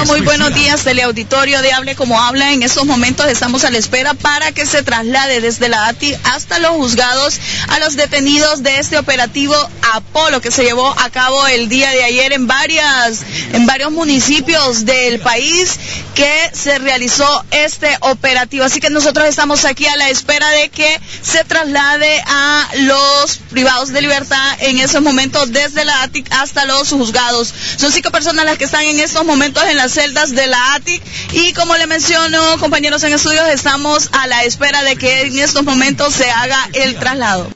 Bueno, muy buenos días, teleauditorio de Hable Como Habla. En estos momentos estamos a la espera para que se traslade desde la ATI hasta los juzgados a los detenidos de este operativo Apolo que se llevó a cabo el día de ayer en varios municipios del país que se realizó este operativo. Así que nosotros estamos aquí a la espera de que se traslade a los privados de libertad en esos momentos desde la ATI hasta los juzgados. Son 5 personas las que están en estos momentos en las celdas de la ATI y como le menciono, compañeros en estudios, estamos a la espera de que en estos momentos se haga el traslado.